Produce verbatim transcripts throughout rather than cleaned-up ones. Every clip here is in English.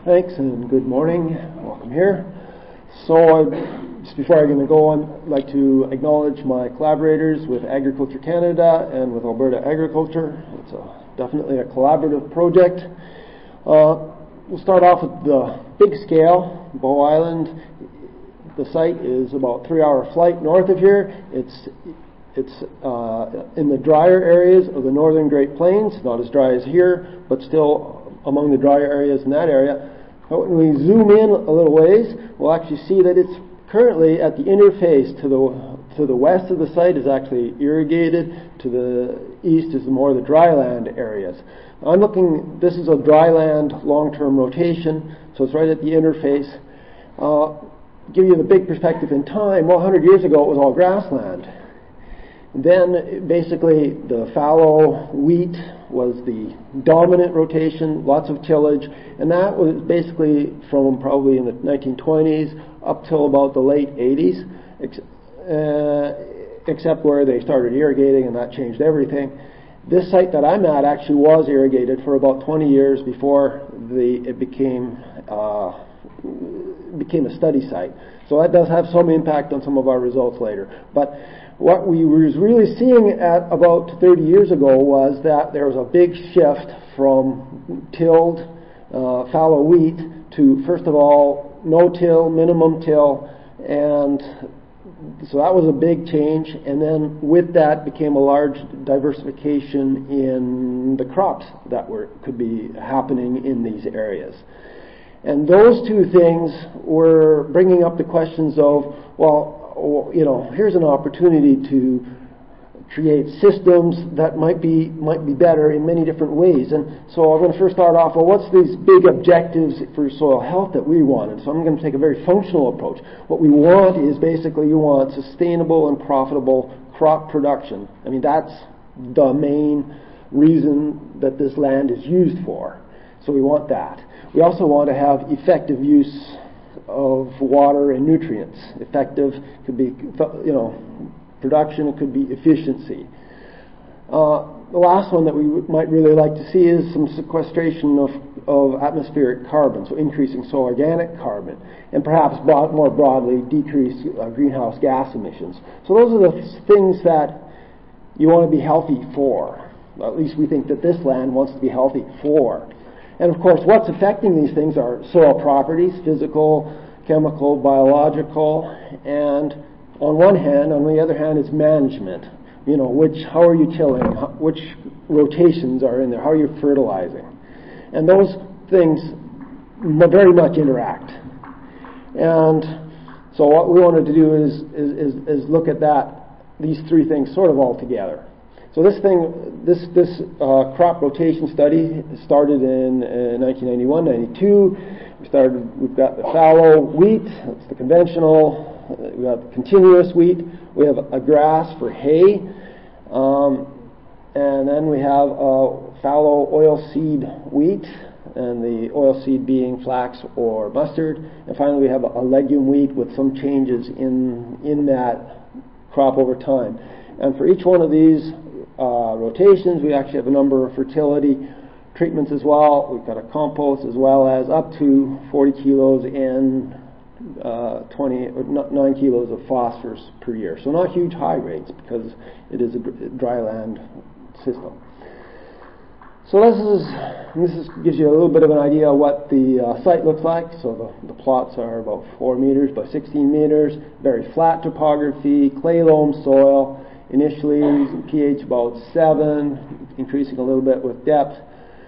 Thanks and good morning. Welcome here. So I, just before I'm going to go on, I'd like to acknowledge my collaborators with Agriculture Canada and with Alberta Agriculture. It's a, definitely a collaborative project. Uh, we'll start off with the big scale. Bow Island, the site is about three hour flight north of here. It's It's uh, in the drier areas of the northern Great Plains, not as dry as here, but still among the drier areas in that area. But when we zoom in a little ways, we'll actually see that it's currently at the interface to the to the west of the site is actually irrigated. To the east is more the dryland areas. I'm looking, this is a dryland long-term rotation, so it's right at the interface. Uh, give you the big perspective in time, well, one hundred years ago it was all grassland. Then basically the fallow wheat was the dominant rotation, lots of tillage, and that was basically from probably in the nineteen twenties up till about the late eighties, ex- uh, except where they started irrigating and that changed everything. This site that I'm at actually was irrigated for about twenty years before the it became uh, became a study site. So that does have some impact on some of our results later. But what we were really seeing at about thirty years ago was that there was a big shift from tilled uh, fallow wheat to, first of all, no-till, minimum till, and so that was a big change. And then with that became a large diversification in the crops that were could be happening in these areas. And those two things were bringing up the questions of, well, you know, here's an opportunity to create systems that might be might be better in many different ways. And so I'm going to first start off, well, what's these big objectives for soil health that we want? And so I'm going to take a very functional approach. What we want is basically you want sustainable and profitable crop production. I mean, that's the main reason that this land is used for. So we want that. We also want to have effective use of water and nutrients. Effective could be, you know, production, it could be efficiency. Uh, the last one that we w- might really like to see is some sequestration of, of atmospheric carbon, so increasing soil organic carbon, and perhaps broad, more broadly decrease uh, greenhouse gas emissions. So those are the things that you want to be healthy for. At least we think that this land wants to be healthy for. And of course, what's affecting these things are soil properties, physical, chemical, biological, and on one hand, on the other hand, it's management. You know, which, how are you tilling? How, which rotations are in there? How are you fertilizing? And those things very much interact. And so what we wanted to do is, is, is, is look at that, these three things sort of all together. So this thing, this this uh, crop rotation study started in uh, nineteen ninety-one, ninety-two. We started. We've got the fallow wheat. That's the conventional. Uh, we got the continuous wheat. We have a grass for hay, um, and then we have a fallow oilseed wheat, and the oilseed being flax or mustard. And finally, we have a, a legume wheat with some changes in in that crop over time. And for each one of these Uh, rotations, we actually have a number of fertility treatments as well. We've got a compost as well as up to forty kilos and uh, twenty or nine kilos of phosphorus per year. So not huge high rates because it is a dry land system. So this is this is, gives you a little bit of an idea of what the uh, site looks like. So the, the plots are about four meters by sixteen meters, very flat topography, clay loam soil. Initially, pH about seven, increasing a little bit with depth,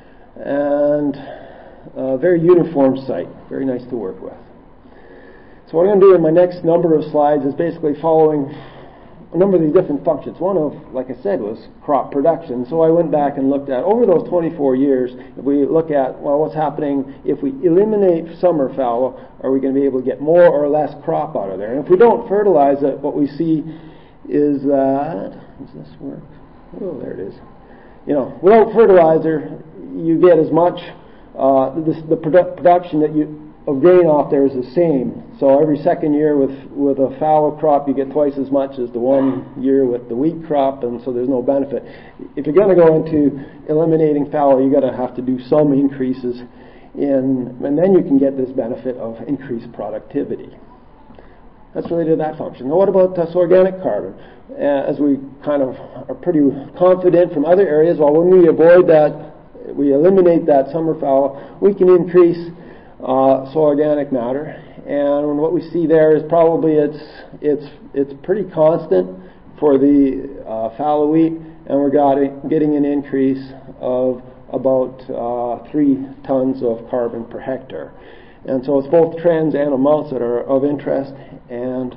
and a very uniform site, very nice to work with. So what I'm going to do in my next number of slides is basically following a number of these different functions. One of, like I said, was crop production. So I went back and looked at, over those twenty-four years, if we look at, well, what's happening if we eliminate summer fallow, are we going to be able to get more or less crop out of there? And if we don't fertilize it, what we see is that, does this work? Oh, there it is. You know, without fertilizer, you get as much, uh, this, the produ- production that you of grain off there is the same. So every second year with, with a fallow crop, you get twice as much as the one year with the wheat crop, and so there's no benefit. If you're going to go into eliminating fallow, you're going to have to do some increases in, and then you can get this benefit of increased productivity. That's related to that function. Now what about uh, soil organic carbon? Uh, as we kind of are pretty confident from other areas, well, when we avoid that, we eliminate that summer fallow, we can increase uh, soil organic matter. And what we see there is probably it's it's it's pretty constant for the uh, fallow wheat, and we're got, getting an increase of about uh, three tons of carbon per hectare. And so it's both trends and amounts that are of interest. And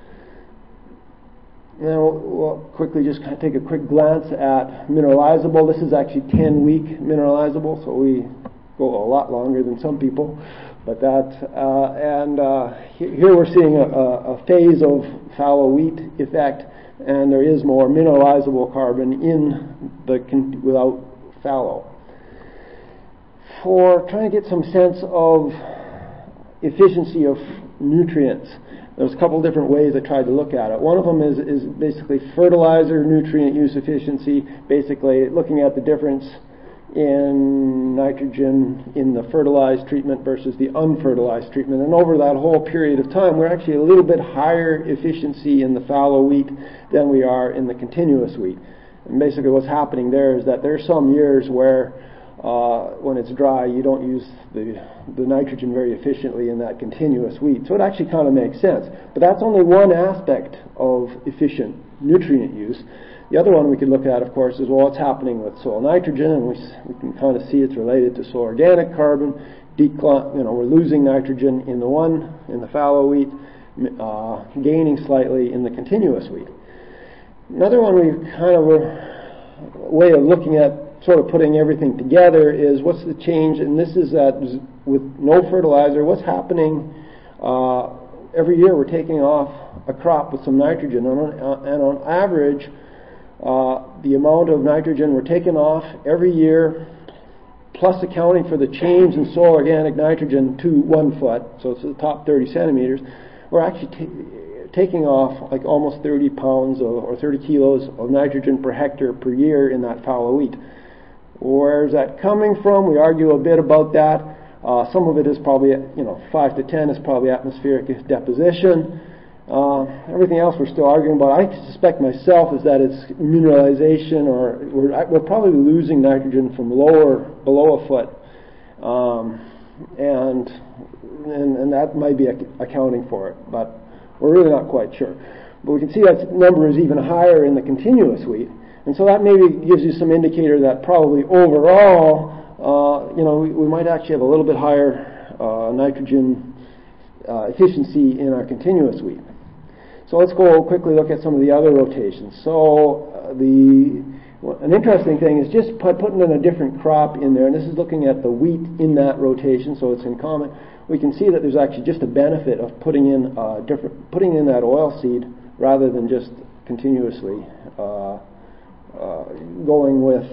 now we'll, we'll quickly just kind of take a quick glance at mineralizable. This is actually ten week mineralizable, so we go a lot longer than some people. But that, uh, and uh, here we're seeing a, a phase of fallow wheat effect, and there is more mineralizable carbon in the con- without fallow. For trying to get some sense of efficiency of nutrients, there's a couple different ways I tried to look at it. One of them is, is basically fertilizer nutrient use efficiency, basically looking at the difference in nitrogen in the fertilized treatment versus the unfertilized treatment. And over that whole period of time, we're actually a little bit higher efficiency in the fallow wheat than we are in the continuous wheat. And basically what's happening there is that there are some years where uh, when it's dry, you don't use the, the nitrogen very efficiently in that continuous wheat. So it actually kind of makes sense. But that's only one aspect of efficient nutrient use. The other one we could look at, of course, is well, what's happening with soil nitrogen, and we, we can kind of see it's related to soil organic carbon. Decline, you know, we're losing nitrogen in the one, in the fallow wheat, uh, gaining slightly in the continuous wheat. Another one we kind of a way of looking at, sort of putting everything together, is what's the change, and this is that with no fertilizer, what's happening uh, every year we're taking off a crop with some nitrogen, and on, and on average, Uh, the amount of nitrogen we're taking off every year, plus accounting for the change in soil organic nitrogen to one foot, so it's the top thirty centimeters, we're actually t- taking off like almost thirty pounds of, or thirty kilos of nitrogen per hectare per year in that fallow wheat. Where's that coming from? We argue a bit about that. Uh, some of it is probably, you know, five to ten is probably atmospheric deposition. Uh, everything else we're still arguing about. I suspect myself is that it's mineralization, or we're, we're probably losing nitrogen from lower, below a foot, um, and, and and that might be ac- accounting for it, but we're really not quite sure. But we can see that number is even higher in the continuous wheat, and so that maybe gives you some indicator that probably overall, uh, you know, we, we might actually have a little bit higher uh, nitrogen uh, efficiency in our continuous wheat. So let's go quickly look at some of the other rotations. So uh, the well, an interesting thing is just put, putting in a different crop in there, and this is looking at the wheat in that rotation, so it's in common. We can see that there's actually just a benefit of putting in uh, different, putting in that oil seed rather than just continuously uh, uh, going with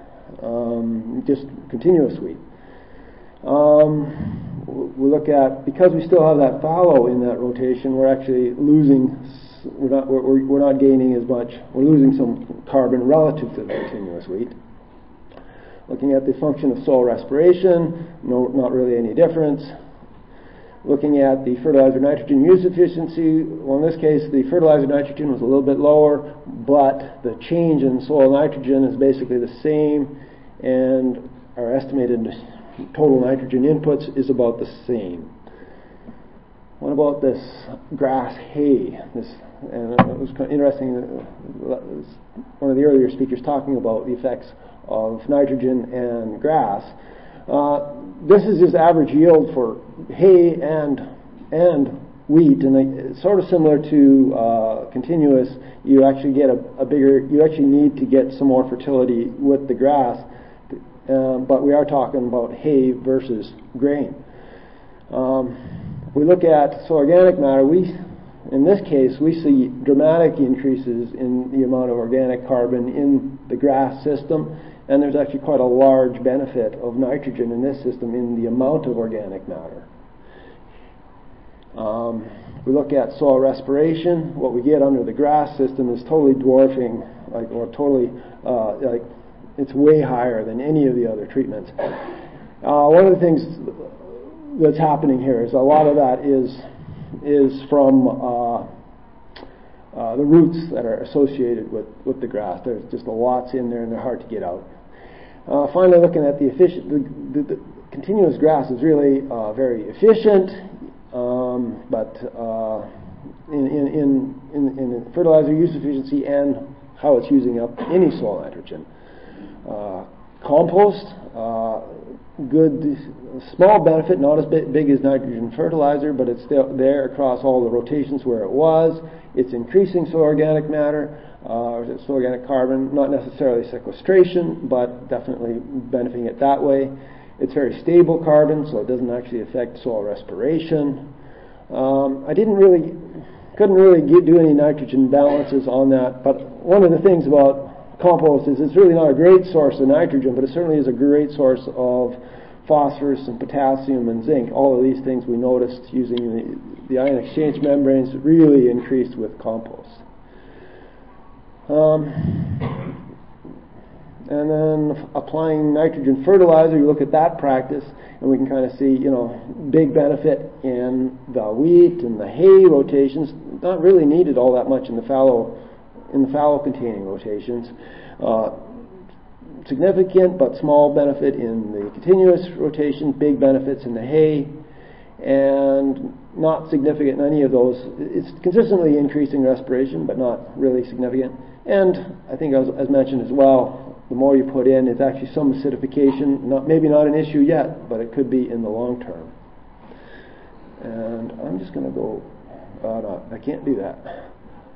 um, just continuous wheat. Um, we look at, because we still have that fallow in that rotation, we're actually losing, we're not, we're, we're not gaining as much, we're losing some carbon relative to the continuous wheat. Looking at the function of soil respiration, no, not really any difference. Looking at the fertilizer nitrogen use efficiency, well, in this case the fertilizer nitrogen was a little bit lower, but the change in soil nitrogen is basically the same, and our estimated total nitrogen inputs is about the same. What about this grass hay? This, and it was kind of interesting. One of the earlier speakers talking about the effects of nitrogen and grass. Uh, this is just average yield for hay and and wheat, and it's sort of similar to uh, continuous. You actually get a, a bigger. You actually need to get some more fertility with the grass. Um, but we are talking about hay versus grain. Um, we look at soil organic matter. We, in this case, we see dramatic increases in the amount of organic carbon in the grass system, and there's actually quite a large benefit of nitrogen in this system in the amount of organic matter. Um, we look at soil respiration. What we get under the grass system is totally dwarfing, like, or totally, uh, like. It's way higher than any of the other treatments. Uh, one of the things that's happening here is a lot of that is is from uh, uh, the roots that are associated with, with the grass. There's just a lots in there and they're hard to get out. Uh, finally, looking at the efficient, the, the, the continuous grass is really uh, very efficient, um, but uh, in, in, in, in fertilizer use efficiency and how it's using up any soil nitrogen. Uh, compost, uh, good, small benefit, not as big, big as nitrogen fertilizer, but it's still there across all the rotations where it was. It's increasing soil organic matter, uh, or soil organic carbon, not necessarily sequestration, but definitely benefiting it that way. It's very stable carbon, so it doesn't actually affect soil respiration. Um, I didn't really, couldn't really get, do any nitrogen balances on that, but one of the things about compost is it's really not a great source of nitrogen, but it certainly is a great source of phosphorus and potassium and zinc. All of these things we noticed using the, the ion exchange membranes really increased with compost. Um, and then applying nitrogen fertilizer, you look at that practice, and we can kind of see, you know, big benefit in the wheat and the hay rotations. Not really needed all that much in the fallow in the fallow containing rotations. Uh, significant but small benefit in the continuous rotation, big benefits in the hay, and not significant in any of those. It's consistently increasing respiration, but not really significant. And I think, as, as mentioned as well, the more you put in, it's actually some acidification. Not, maybe not an issue yet, but it could be in the long term. And I'm just going to go, uh, no, I can't do that.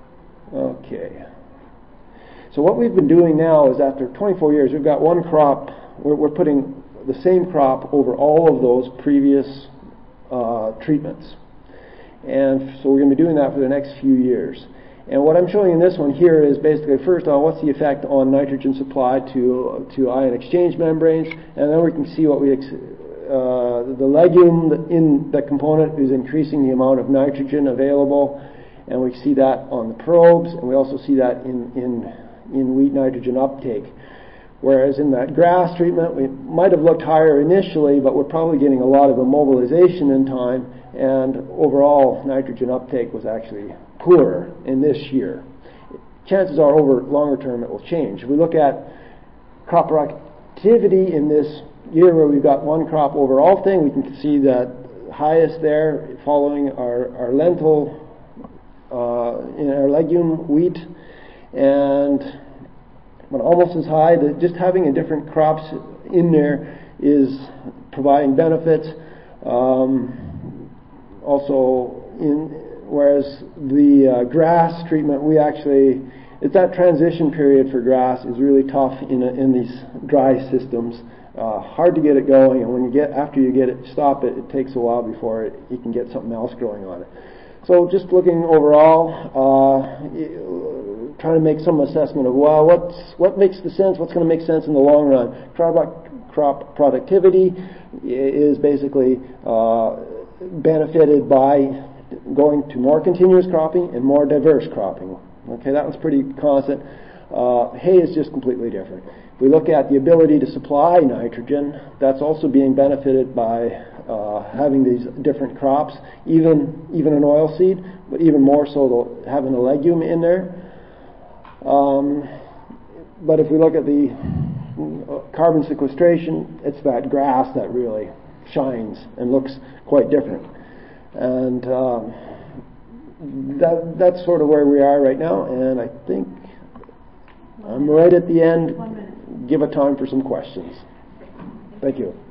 Okay. So what we've been doing now is after twenty-four years, we've got one crop, we're, we're putting the same crop over all of those previous uh, treatments. And so we're going to be doing that for the next few years. And what I'm showing in this one here is basically, first of all, what's the effect on nitrogen supply to to ion exchange membranes, and then we can see what we ex- uh, the legume in that component is increasing the amount of nitrogen available, and we see that on the probes, and we also see that in in in wheat nitrogen uptake. Whereas in that grass treatment, we might have looked higher initially, but we're probably getting a lot of immobilization in time, and overall nitrogen uptake was actually poorer in this year. Chances are over longer term it will change. If we look at crop productivity in this year where we've got one crop overall thing, we can see that highest there following our, our lentil, uh, in our legume wheat, and but almost as high. That just having a different crops in there is providing benefits. Um, also, in whereas the uh, grass treatment, we actually it's that transition period for grass is really tough in a, in these dry systems. Uh, hard to get it going, and when you get after you get it, stop it. It takes a while before it, you can get something else growing on it. So just looking overall, uh, trying to make some assessment of, well, what's, what makes the sense, what's going to make sense in the long run. Crop, crop productivity is basically uh, benefited by going to more continuous cropping and more diverse cropping. Okay, that was pretty constant. Uh, hay is just completely different. If we look at the ability to supply nitrogen, that's also being benefited by Uh, having these different crops, even even an oil seed, but even more so the, having a legume in there. Um, but if we look at the carbon sequestration, it's that grass that really shines and looks quite different. And um, that that's sort of where we are right now, and I think I'm right at the end. Give a time for some questions. Thank you.